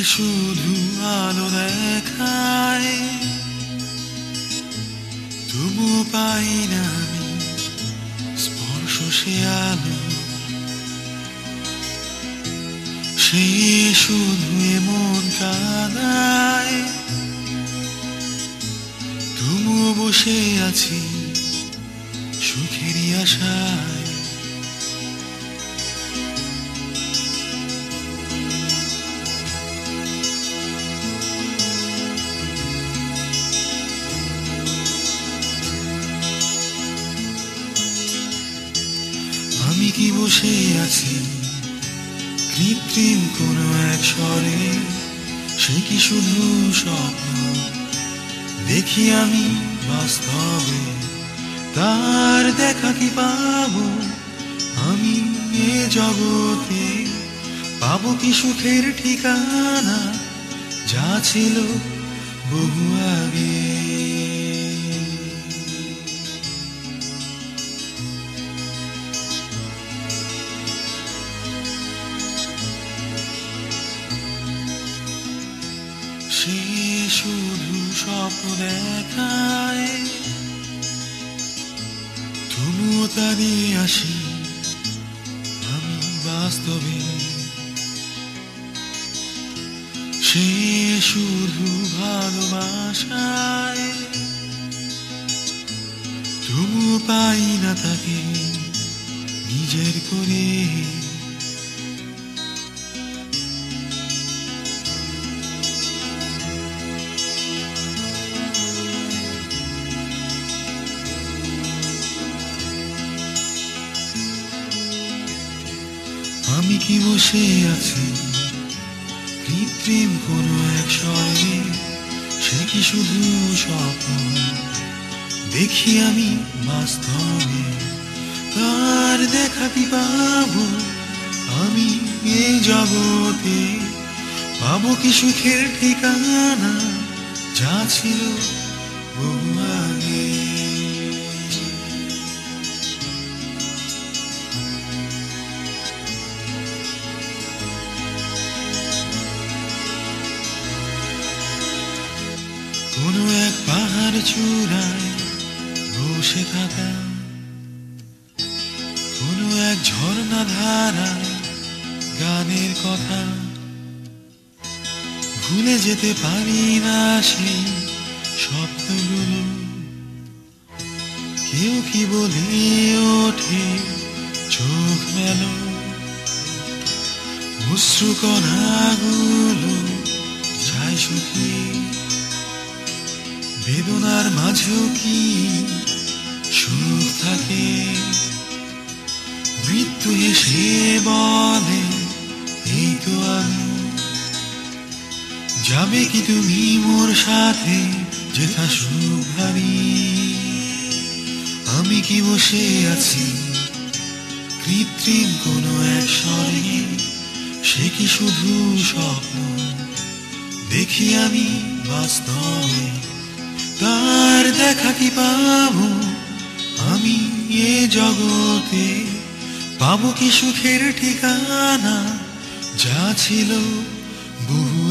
শুধু আলো দেখায়, তবু পাই না আমি স্পর্শ সে আলো। সে শুধু এমন কাঁদায়, তবু বসে আছি সুখেরই আশায়। আমি কি বসে আছি কৃত্রিম কোনো এক স্বরে? সে কি শুধু স্বপ্ন দেখি আমি বাস্তবে? তার দেখা কি পাবো আমি এ জগতে? পাবো কি সুখের ঠিকানা যা ছিল বহু আগে? সে শুধু স্বপ্ন দেখায়, তবুও দাঁড়িয়ে আসি আমি বাস্তবে। সে শুধু ভালোবাসায়, তবুও পাই না তাকে নিজের করে। আমি কি বসে আছি কৃত্রিম কোনো এক স্বরে? সে কি শুধু স্বপ্ন দেখি আমি বাস্তবে? তার দেখা কি পাবো আমি এ জগতে? পাবো কি সুখের ঠিকানা যা ছিল বহু আগে? কোনো এক পাহাড় চূড়ায় বসে থাকা, কোনো এক ঝর্ণা ধারায় গানের কথা, ভুলে যেতে পারি না সেই স্বপ্নগুলো। কেউ কি বলে ওঠে চোখ মেলো, অশ্রুকণাগুলো যায় শুকিয়ে। বেদনার মাঝেও কি সুখ থাকে? মৃত্যু এসে বলে এই তো আমি। যাবে কি তুমি মোর সাথে যেথা সুখ ভারী? আমি কি বসে আছি কৃত্রিম কোনো এক স্বরে? সে কি শুধু স্বপ্ন দেখি আমি বাস্তবে? তার দেখা কি পাবো আমি এ জগতে? পাবো কি সুখের ঠিকানা যা ছিল বহু